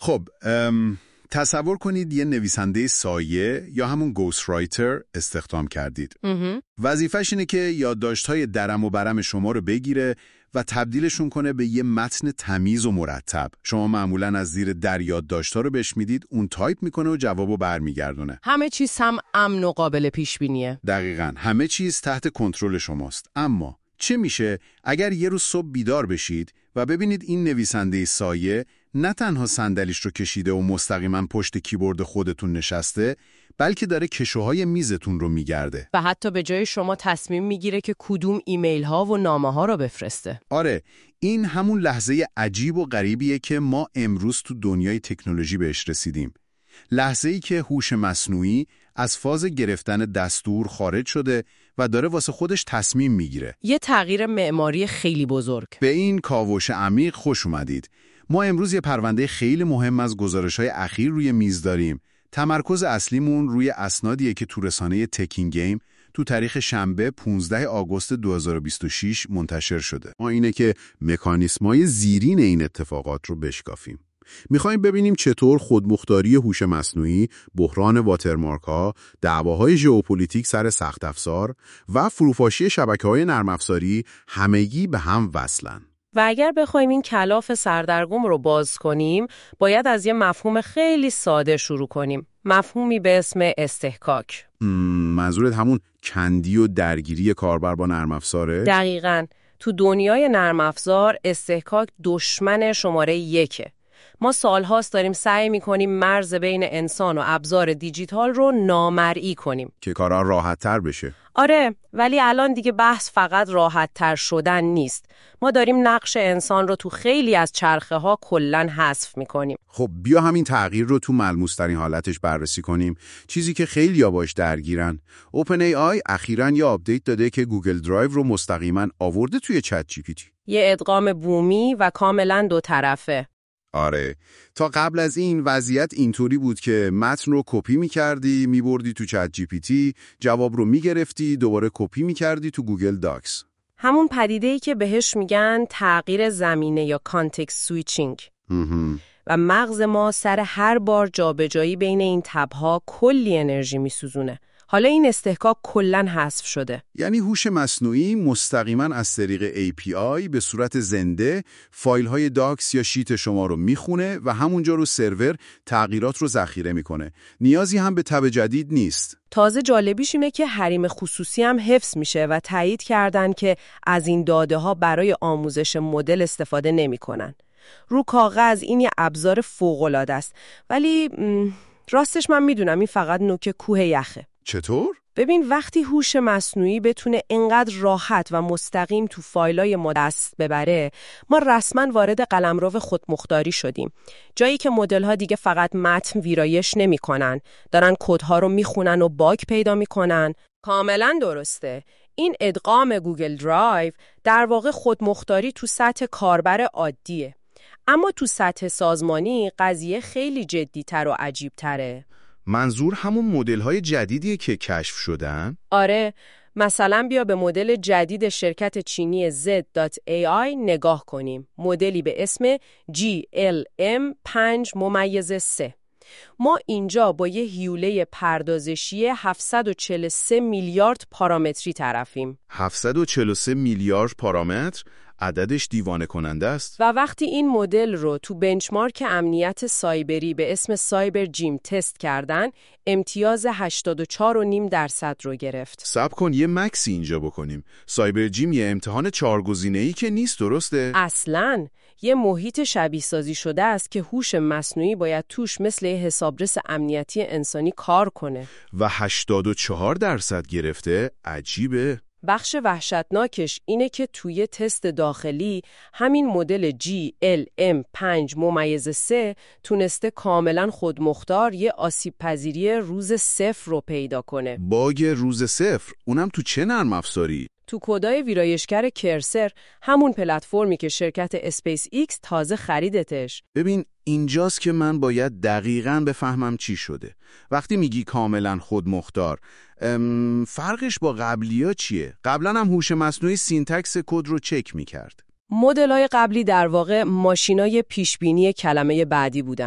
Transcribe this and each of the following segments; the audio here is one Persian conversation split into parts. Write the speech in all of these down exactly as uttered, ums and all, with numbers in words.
خب ام... تصور کنید یه نویسنده سایه یا همون گوست رایتر استخدام کردید. وظیفش اینه که یادداشت‌های درم و برم شما رو بگیره و تبدیلشون کنه به یه متن تمیز و مرتب. شما معمولاً از زیر در یادداشت‌ها رو بهش میدید، اون تایپ میکنه و جوابو برمیگردونه. همه چیز هم امن و قابل پیش بینیه. دقیقاً، همه چیز تحت کنترل شماست. اما چه میشه اگر یه روز صبح بیدار بشید و ببینید این نویسنده سایه نه تنها صندلیش رو کشیده و مستقیما پشت کیبورد خودتون نشسته، بلکه داره کشوهای میزتون رو میگرده و حتی به جای شما تصمیم میگیره که کدوم ایمیل ها و نامه ها رو بفرسته. آره، این همون لحظه عجیب و غریبیه که ما امروز تو دنیای تکنولوژی بهش رسیدیم. لحظه‌ای که هوش مصنوعی از فاز گرفتن دستور خارج شده و داره واسه خودش تصمیم میگیره. یه تغییر معماری خیلی بزرگ. به این کاوش عمیق خوش اومدید. ما امروز یه پرونده خیلی مهم از گزارش‌های اخیر روی میز داریم. تمرکز اصلیمون روی اسنادیه که تو رسانه تکین گیم تو تاریخ شنبه پانزدهم آگوست دو هزار و بیست و شش منتشر شده. ما اینه که مکانیسم‌های زیرین این اتفاقات رو بشکافیم. میخوایم ببینیم چطور خودمختاری هوش مصنوعی، بحران واترمارک‌ها، دعواهای ژئوپلیتیک سر سخت افزار و فروپاشی شبکه‌های نرم افزاری همگی به هم وصلن. و اگر بخوایم این کلاف سردرگم رو باز کنیم، باید از یه مفهوم خیلی ساده شروع کنیم. مفهومی به اسم استحکاک. منظورت همون کندی و درگیری کاربر با نرم افزاره؟ دقیقاً. تو دنیای نرم افزار استحکاک دشمن شماره یکه. ما سالهاست داریم سعی می‌کنیم مرز بین انسان و ابزار دیجیتال رو نامرئی کنیم که کارا راحت‌تر بشه. آره، ولی الان دیگه بحث فقط راحت‌تر شدن نیست. ما داریم نقش انسان رو تو خیلی از چرخه‌ها کلاً حذف می‌کنیم. خب بیا همین تغییر رو تو ملموس‌ترین حالتش بررسی کنیم. چیزی که خیلی‌ها باش درگیرن. اوپن ای آی اخیراً یه آپدیت داده که گوگل درایو رو مستقیما آورده توی چت جی پی تی. یه ادغام بومی و کاملاً دو طرفه. آره، تا قبل از این وضعیت اینطوری بود که متن رو کپی می‌کردی، می‌بردی تو چت جی پی تی، جواب رو می‌گرفتی، دوباره کپی می‌کردی تو گوگل داکس. همون پدیده‌ای که بهش میگن تغییر زمینه یا کانتکست سویچینگ. و مغز ما سر هر بار جابجایی بین این تب‌ها کلی انرژی می‌سوزونه. حالا این استحکاک کلاً حذف شده. یعنی هوش مصنوعی مستقیما از طریق ای پی آی به صورت زنده فایل‌های داکس یا شیت شما رو میخونه و همونجا رو سرور تغییرات رو ذخیره میکنه. نیازی هم به تب جدید نیست. تازه جالبیش اینه که حریم خصوصی هم حفظ میشه و تایید کردن که از این داده ها برای آموزش مدل استفاده نمیکنن. رو کاغذ این یه ابزار فوق‌العاده است، ولی راستش من میدونم این فقط نوک کوه یخه. چطور؟ ببین وقتی هوش مصنوعی بتونه انقدر راحت و مستقیم تو فایلای ما دست ببره، ما رسما وارد قلمرو خودمختاری شدیم. جایی که مدل‌ها دیگه فقط متن ویرایش نمی‌کنن، دارن کدها رو میخونن و باگ پیدا میکنن. کاملا درسته. این ادغام گوگل درایو در واقع خودمختاری تو سطح کاربر عادیه. اما تو سطح سازمانی قضیه خیلی جدی‌تر و عجیب‌تره. منظور همون مدل‌های جدیدیه که کشف شدن؟ آره، مثلا بیا به مدل جدید شرکت چینی زد دات ای آی نگاه کنیم. مدلی به اسم جی ال ام پنج ممیز سه. ما اینجا با یه هیوله پردازشی هفتصد و چهل و سه میلیارد پارامتری طرفیم. هفتصد و چهل و سه میلیارد پارامتر؟ عددش دیوانه کننده است. و وقتی این مدل رو تو بنچمارک امنیت سایبری به اسم سایبر جیم تست کردن، امتیاز هشتاد و چهار و نیم درصد رو گرفت. صبر کن یه مکسی اینجا بکنیم. سایبر جیم یه امتحان چهارگزینه‌ای که نیست، درسته؟ اصلاً یه محیط شبیه سازی شده است که هوش مصنوعی باید توش مثل حسابرس امنیتی انسانی کار کنه. و هشتاد و چهار درصد گرفته؟ عجیبه. بخش وحشتناکش اینه که توی تست داخلی همین مدل جی ال ام پنج ممیز سه تونسته کاملا خودمختار یه آسیب پذیری روز صفر رو پیدا کنه. باگ روز صفر؟ اونم تو چه نرم افزاری؟ تو کدای ویرایشگر کرسر، همون پلتفرمی که شرکت اسپیس ایکس تازه خریدتش. ببین اینجاست که من باید دقیقاً بفهمم چی شده. وقتی میگی کاملا خودمختار، فرقش با قبلی‌ها چیه؟ قبلا هم هوش مصنوعی سینتکس کد رو چک میکرد. مدل‌های قبلی در واقع ماشینای پیشبینی کلمه بعدی بودن.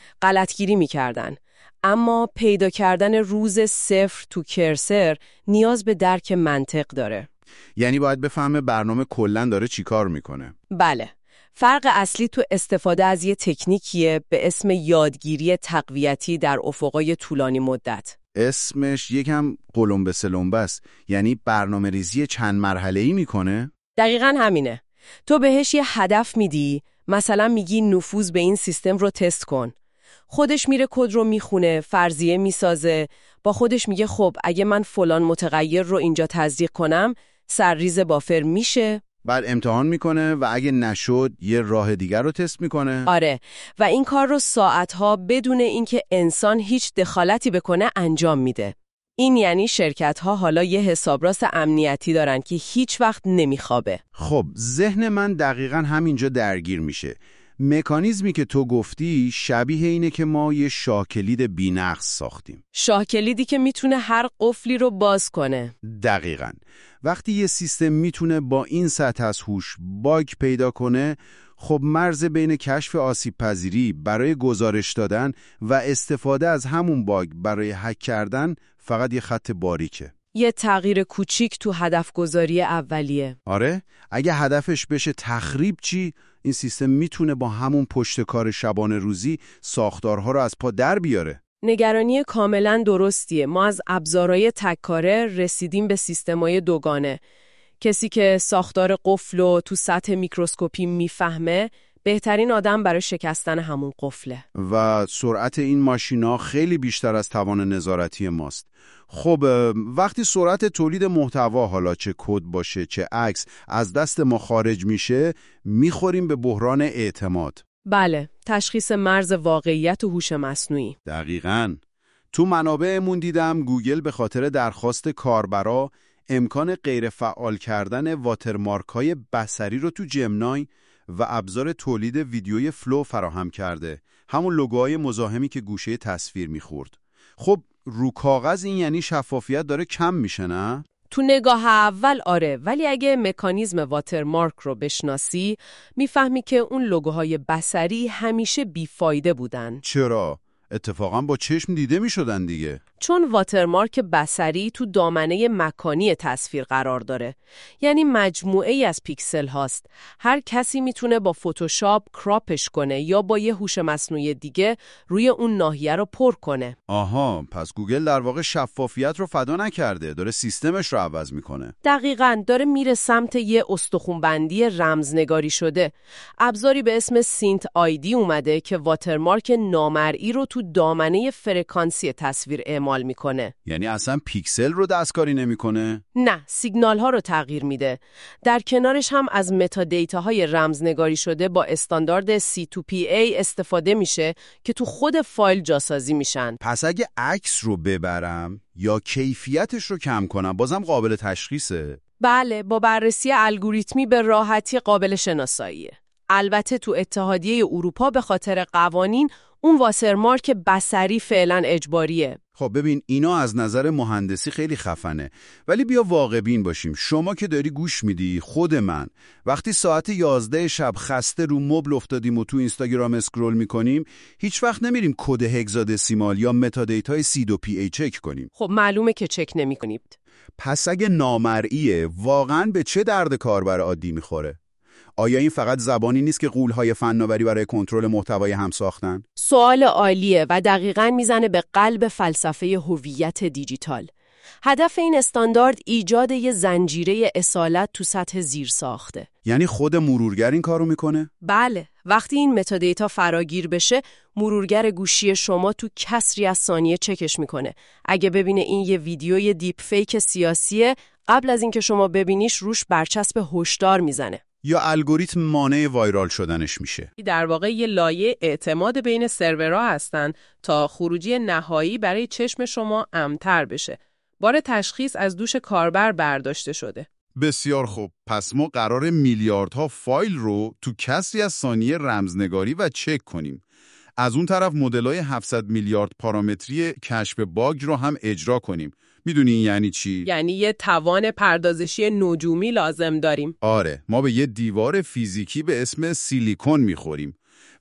غلطگیری میکردن. اما پیدا کردن روز صفر تو کرسر نیاز به درک منطق داره. یعنی باید بفهمه برنامه کلاً داره چی کار میکنه. بله. فرق اصلی تو استفاده از یه تکنیکیه به اسم یادگیری تقویتی در افقای طولانی مدت. اسمش یکم قلمبه سلمبه است. یعنی برنامه ریزی چند مرحله‌ای میکنه؟ دقیقاً همینه. تو بهش یه هدف میدی، مثلا میگی نفوذ به این سیستم رو تست کن. خودش میره کد رو میخونه، فرضیه میسازه، با خودش میگه خب اگه من فلان متغیر رو اینجا تزریق کنم، سرریز بافر میشه. بعد امتحان میکنه و اگه نشد یه راه دیگر رو تست میکنه. آره، و این کار رو ساعتها بدون اینکه انسان هیچ دخالتی بکنه انجام میده. این یعنی شرکت‌ها حالا یه حسابراس امنیتی دارن که هیچ وقت نمیخوابه. خب ذهن من دقیقاً همینجا درگیر میشه. مکانیزمی که تو گفتی شبیه اینه که ما یه شاه کلید بی‌نقص ساختیم. شاه کلیدی که میتونه هر قفلی رو باز کنه. دقیقاً. وقتی یه سیستم میتونه با این سطح از هوش باگ پیدا کنه، خب مرز بین کشف آسیب پذیری برای گزارش دادن و استفاده از همون باگ برای هک کردن فقط یه خط باریکه. یه تغییر کوچیک تو هدف گذاری اولیه. آره، اگه هدفش بشه تخریب چی؟ این سیستم میتونه با همون پشتکار شبانه روزی ساختارها رو از پا در بیاره. نگرانی کاملا درستیه. ما از ابزارهای تک‌کاره رسیدیم به سیستم‌های دوگانه. کسی که ساختار قفل رو تو سطح میکروسکوپی میفهمه، بهترین آدم برای شکستن همون قفله. و سرعت این ماشینا خیلی بیشتر از توان نظارتی ماست. خب وقتی سرعت تولید محتوا، حالا چه کد باشه چه عکس، از دست ما خارج میشه، میخوریم به بحران اعتماد. بله، تشخیص مرز واقعیت و هوش مصنوعی. دقیقاً. تو منابعمون دیدم گوگل به خاطر درخواست کاربرا امکان غیر فعال کردن واترمارک‌های بصری رو تو جمنای و ابزار تولید ویدیوی فلو فراهم کرده. همون لوگوهای مزاحمی که گوشه تصویر میخورد. خب رو کاغذ این یعنی شفافیت داره کم میشه، نه؟ تو نگاه اول آره، ولی اگه مکانیزم واترمارک رو بشناسی، میفهمی که اون لوگوهای بصری همیشه بیفایده بودن. چرا؟ اتفاقا با چشم دیده میشدن دیگه. چون واترمارک بصری تو دامنه مکانی تصویر قرار داره. یعنی مجموعه ای از پیکسل هاست. هر کسی میتونه با فتوشاپ کراپش کنه یا با یه هوش مصنوعی دیگه روی اون ناحیه رو پر کنه. آها، پس گوگل در واقع شفافیت رو فدا نکرده، داره سیستمش رو عوض میکنه. دقیقاً، داره میره سمت یه استخوان‌بندی رمزنگاری شده. ابزاری به اسم سینت آیدی اومده که واترمارک نامرئی رو تو دامنه فرکانسی تصویر اعمال میکنه. یعنی اصلا پیکسل رو دستکاری نمیکنه؟ نه، سیگنال ها رو تغییر میده. در کنارش هم از متا دیتاهای رمزنگاری شده با استاندارد سی تو پی ای استفاده میشه که تو خود فایل جاسازی میشن. پس اگه عکس رو ببرم یا کیفیتش رو کم کنم بازم قابل تشخیصه؟ بله، با بررسی الگوریتمی به راحتی قابل شناساییه. البته تو اتحادیه اروپا به خاطر قوانین اون واترمارک بصری فعلا اجباریه. خب ببین، اینا از نظر مهندسی خیلی خفنه، ولی بیا واقع بین باشیم. شما که داری گوش میدی، خود من وقتی ساعت یازده شب خسته رو مبل افتادیم و تو اینستاگرام اسکرول میکنیم، هیچ وقت نمیریم کد هگزادسیمال یا متا دیتای سی دو پی ای چک کنیم. خب معلومه که چک نمی‌کنید. پس اگه نامرئیه، واقعاً به چه درد کاربر عادی میخوره؟ آیا این فقط زبانی نیست که غول‌های فناوری برای کنترل محتوای هم ساختن؟ سوال عالیه و دقیقاً میزنه به قلب فلسفه هویت دیجیتال. هدف این استاندارد ایجاد یه زنجیره اصالت تو سطح زیر ساخته. یعنی خود مرورگر این کارو میکنه؟ بله، وقتی این متا دیتا فراگیر بشه، مرورگر گوشی شما تو کسری از ثانیه چکش میکنه. اگه ببینه این یه ویدیوی دیپ فیک سیاسیه، قبل از اینکه شما ببینیش روش برچسب هشدار میزنه. یا الگوریتم مانع وایرال شدنش میشه. در واقع یه لایه اعتماد بین سرورها هستن تا خروجی نهایی برای چشم شما امن‌تر بشه. بار تشخیص از دوش کاربر برداشته شده. بسیار خوب. پس ما قرار میلیاردها فایل رو تو کسری از ثانیه رمزنگاری و چک کنیم. از اون طرف مدل‌های هفتصد میلیارد پارامتری کشف باگ رو هم اجرا کنیم. میدونی این یعنی چی؟ یعنی یه توان پردازشی نجومی لازم داریم. آره، ما به یه دیوار فیزیکی به اسم سیلیکون میخوریم.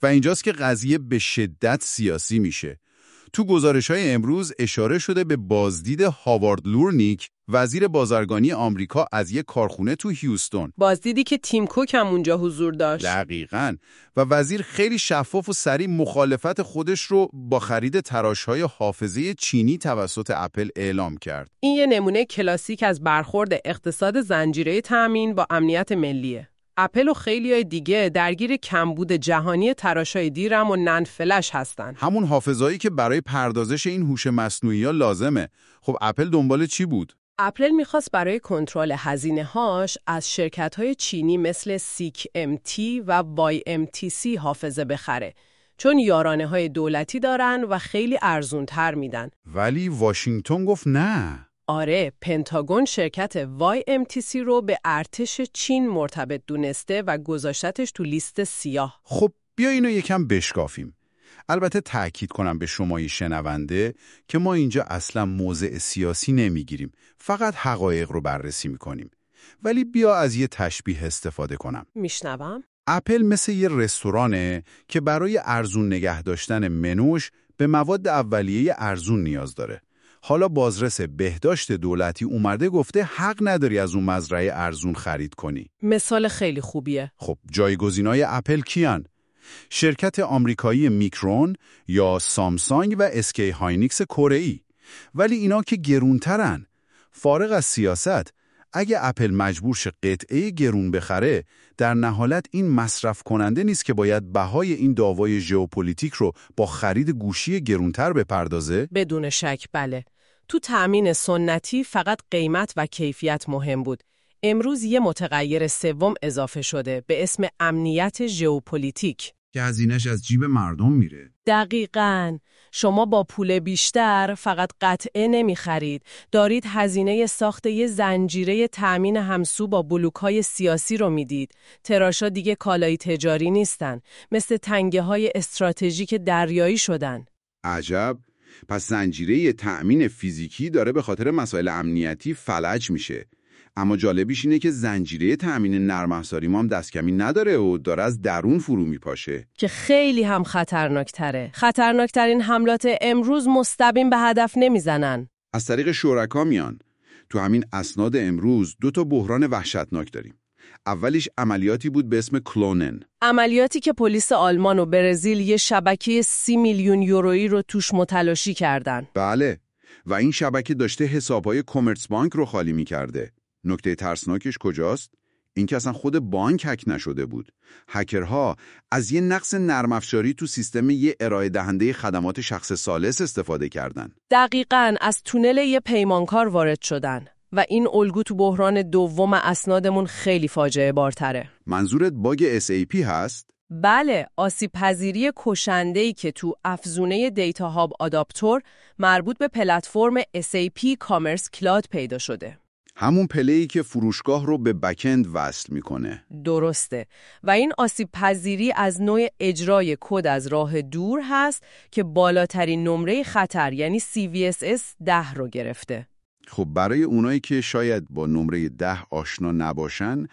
و اینجاست که قضیه به شدت سیاسی میشه. تو گزارش‌های امروز اشاره شده به بازدید هاوارد لورنیک، وزیر بازرگانی آمریکا از یک کارخونه تو هیوستون. بازدیدی که تیم کوک هم اونجا حضور داشت. دقیقاً. و وزیر خیلی شفاف و سریع مخالفت خودش رو با خرید تراش‌های حافظه چینی توسط اپل اعلام کرد. این یه نمونه کلاسیک از برخورد اقتصاد زنجیره تامین با امنیت ملیه. اپل و خیلیای دیگه درگیر کمبود جهانی تراشای دیرم و نند فلش هستن. همون حافظه‌ای که برای پردازش این هوش مصنوعی‌ها لازمه. خب اپل دنبال چی بود؟ اپل میخواست برای کنترل هزینه‌هاش از شرکت‌های چینی مثل سیک ام تی و وای ام تی سی حافظه بخره، چون یارانه‌های دولتی دارن و خیلی ارزونتر میدن. ولی واشنگتن گفت نه. آره، پنتاگون شرکت وای ام تی سی رو به ارتش چین مرتبط دونسته و گذاشتش تو لیست سیاه. خب بیا اینو یکم بشکافیم. البته تأکید کنم به شمای شنونده که ما اینجا اصلا موضع سیاسی نمیگیریم، فقط حقایق رو بررسی میکنیم. ولی بیا از یه تشبیه استفاده کنم. میشنوم؟ اپل مثل یه رستورانه که برای ارزون نگه داشتن منوش به مواد اولیه ارزون نیاز داره. حالا بازرس بهداشت دولتی اومده گفته حق نداری از اون مزرعه ارزون خرید کنی. مثال خیلی خوبیه. خب جایگزینای اپل کیان؟ شرکت آمریکایی میکرون یا سامسونگ و اسکی هاینیکس کره‌ای. ولی اینا که گرونترن. فارغ از سیاست، اگه اپل مجبور شه قطعه گرون بخره، در نهایت این مصرف کننده نیست که باید بهای این دعوای ژئوپلیتیک رو با خرید گوشی گرونتر بپردازه؟ بدون شک بله. تو تأمین سنتی فقط قیمت و کیفیت مهم بود. امروز یه متغیر سوم اضافه شده به اسم امنیت ژئوپلیتیک که هزینه‌اش از جیب مردم میره. دقیقاً. شما با پول بیشتر فقط قطعه نمی خرید. دارید هزینه ساخت یه زنجیره تأمین همسو با بلوک‌های سیاسی رو میدید. تراشا دیگه کالای تجاری نیستن. مثل تنگه های استراتژیک دریایی شدن. عجب. پس زنجیره تأمین فیزیکی داره به خاطر مسائل امنیتی فلج میشه. اما جالبیش اینه که زنجیره تأمین نرم افزاری ما هم دست کمی نداره و داره از درون فرو میپاشه که خیلی هم خطرناکتره. خطرناکترین حملات امروز مستقیم به هدف نمیزنن. از طریق شرکا میان. تو همین اسناد امروز دو تا بحران وحشتناک داریم. اولیش عملیاتی بود به اسم کلونن. عملیاتی که پلیس آلمان و برزیل یه شبکه سی میلیون یورویی رو توش متلاشی کردن. بله. و این شبکه داشته حسابهای کامرس بانک رو خالی میکرده. نکته ترسناکش کجاست؟ این که اصلا خود بانک هک نشده بود. هکرها از یه نقص نرم افزاری تو سیستم یه ارائه دهنده خدمات شخص ثالث استفاده کردن. دقیقاً از تونل یه پیمانکار وارد شدن. و این الگو تو بحران دوم اسنادمون خیلی فاجعه بارتره. منظورت باگ اس ای پی هست؟ بله، آسیب پذیری کشنده‌ای که تو افزونه دیتا هاب آداپتور مربوط به پلتفرم اس ای پی کامرس کلاود پیدا شده. همون پله‌ای که فروشگاه رو به بک‌اند وصل میکنه. درسته. و این آسیب پذیری از نوع اجرای کد از راه دور هست که بالاترین نمره خطر یعنی سی وی اس اس ده رو گرفته. خب برای اونایی که شاید با نمره ده آشنا نباشن،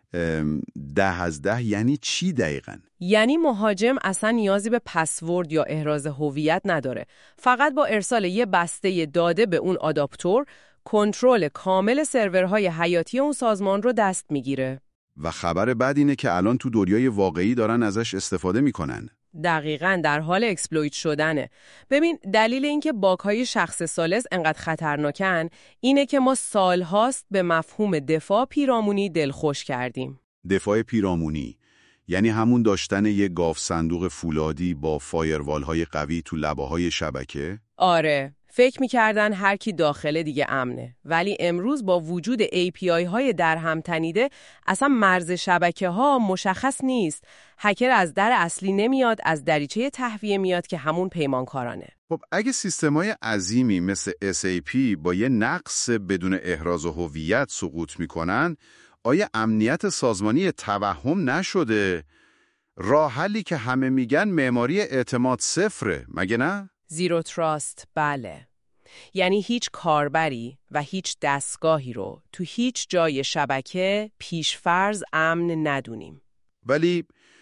ده از ده یعنی چی دقیقاً؟ یعنی مهاجم اصلا نیازی به پسورد یا احراز هویت نداره. فقط با ارسال یه بسته داده به اون آداپتور، کنترل کامل سرورهای حیاتی اون سازمان رو دست میگیره. و خبر بد اینه که الان تو دنیای واقعی دارن ازش استفاده میکنن. دقیقاً در حال اکسپلویت شدنه. ببین دلیل اینکه باگ‌های شخص ثالث انقدر خطرناکن اینه که ما سالهاست به مفهوم دفاع پیرامونی دلخوش کردیم. دفاع پیرامونی یعنی همون داشتن یه گاف صندوق فولادی با فایروال‌های قوی تو لبه‌های شبکه؟ آره. فکر می‌کردن هر کی داخله دیگه امنه. ولی امروز با وجود ای پی آی های در هم تنیده اصلا مرز شبکه‌ها مشخص نیست. هکر از در اصلی نمیاد، از دریچه تهویه میاد که همون پیمانکارانه. خب اگه سیستم‌های عظیمی مثل اس ای پی با یه نقص بدون احراز هویت سقوط می‌کنن، آیا امنیت سازمانی توهم نشده؟ راه حلی که همه میگن معماری اعتماد صفره، مگه نه؟ زیرو تراست، بله. یعنی هیچ کاربری و هیچ دستگاهی رو تو هیچ جای شبکه پیشفرض امن ندونیم. ولی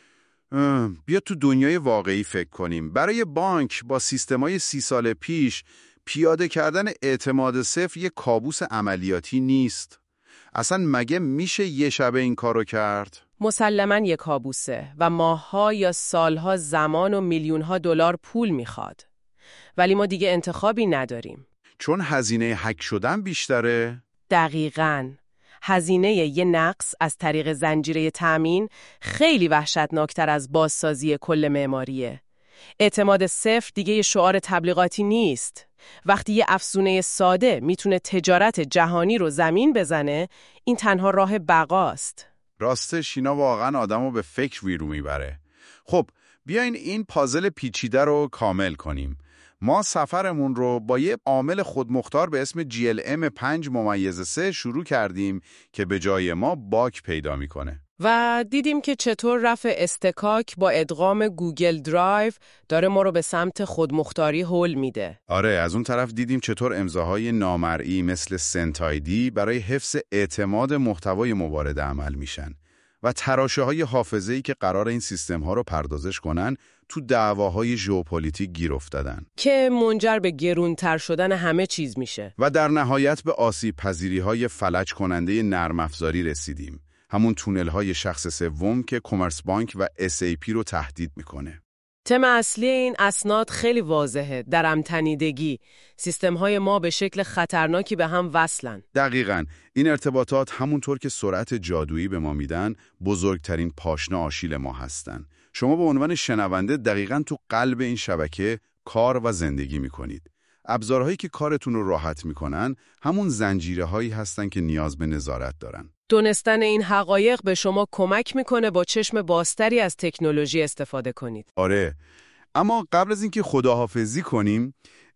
اه، بیا تو دنیای واقعی فکر کنیم. برای بانک با سیستمای سی سال پیش پیاده کردن اعتماد صفر یک کابوس عملیاتی نیست. اصلا مگه میشه یه شبه این کارو کرد؟ مسلماً یک کابوسه و ماه‌ها یا سالها زمان و میلیون‌ها دلار پول میخواد. ولی ما دیگه انتخابی نداریم. چون هزینه هک شدن بیشتره؟ دقیقاً. هزینه یه نقص از طریق زنجیره تأمین خیلی وحشتناکتر از بازسازی کل معماریه. اعتماد صفر دیگه یه شعار تبلیغاتی نیست. وقتی یه افزونه ساده میتونه تجارت جهانی رو زمین بزنه، این تنها راه بقاست. راستش اینا واقعا آدمو به فکر ویرو میبره. خب بیاین این پازل پیچیده رو کامل کنیم. ما سفرمون رو با یه عامل خودمختار به اسم جی ال ام پنج ممیز سه شروع کردیم که به جای ما باگ پیدا میکنه. و دیدیم که چطور رفع استکاک با ادغام گوگل درایو داره ما رو به سمت خودمختاری هول میده. آره، از اون طرف دیدیم چطور امضاهای نامرئی مثل سنتایدی برای حفظ اعتماد محتوای موارد عمل میشن و تراشه‌های حافظه‌ای که قرار این سیستم‌ها رو پردازش کنن تو دعواهای ژئوپلیتیک گیر افتادن که منجر به گرونتر شدن همه چیز میشه. و در نهایت به آسیب پذیری‌های فلج کننده نرم افزاری رسیدیم. همون تونل‌های شخص سوم که کامرس بانک و اس ای پی رو تهدید میکنه. تم اصلی این اسناد خیلی واضحه، درم تنیدگی. سیستم‌های ما به شکل خطرناکی به هم وصلن. دقیقاً. این ارتباطات همونطور که سرعت جادویی به ما میدن، بزرگترین پاشنه آشیل ما هستن. شما به عنوان شنونده دقیقاً تو قلب این شبکه کار و زندگی میکنید. ابزارهایی که کارتون رو راحت میکنن، همون زنجیره‌هایی هستن که نیاز به نظارت دارن. دونستن این حقایق به شما کمک میکنه با چشم بازتری از تکنولوژی استفاده کنید. آره، اما قبل از اینکه خداحافظی کنیم،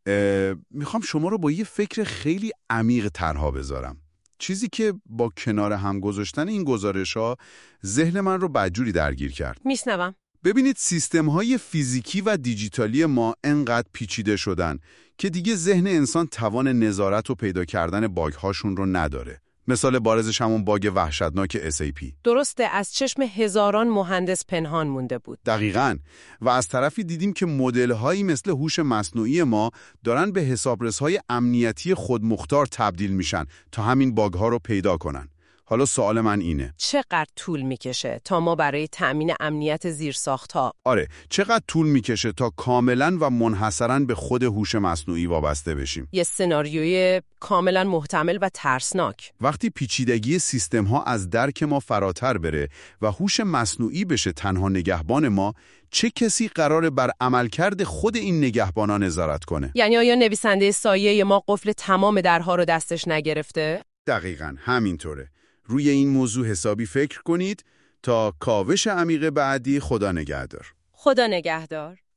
میخوام شما رو با یه فکر خیلی عمیق تنها بذارم. چیزی که با کنار هم گذاشتن این گزارش‌ها ذهن من رو بدجوری درگیر کرد. میشنوم. ببینید سیستم‌های فیزیکی و دیجیتالی ما انقدر پیچیده شدن که دیگه ذهن انسان توان نظارت و پیدا کردن باگ‌هاشون رو نداره. مثال بارزش همون باگ وحشتناک اس ای پی. درسته، از چشم هزاران مهندس پنهان مونده بود. دقیقاً. و از طرفی دیدیم که مدل‌هایی مثل هوش مصنوعی ما دارن به حسابرس‌های امنیتی خودمختار تبدیل میشن تا همین باگ‌ها رو پیدا کنن. حالا سوال من اینه، چقدر طول میکشه تا ما برای تأمین امنیت زیرساخت‌ها؟ آره، چقدر طول میکشه تا کاملاً و منحصراً به خود هوش مصنوعی وابسته بشیم؟ یه سناریوی کاملاً محتمل و ترسناک. وقتی پیچیدگی سیستم‌ها از درک ما فراتر بره و هوش مصنوعی بشه تنها نگهبان ما، چه کسی قراره بر عملکرد خود این نگهبانا نظارت کنه؟ یعنی آیا نویسنده سایه ما قفل تمام درها رو دستش نگرفته؟ دقیقاً همینطوره. روی این موضوع حسابی فکر کنید تا کاوش عمیق بعدی. خدا نگهدار. خدا نگهدار.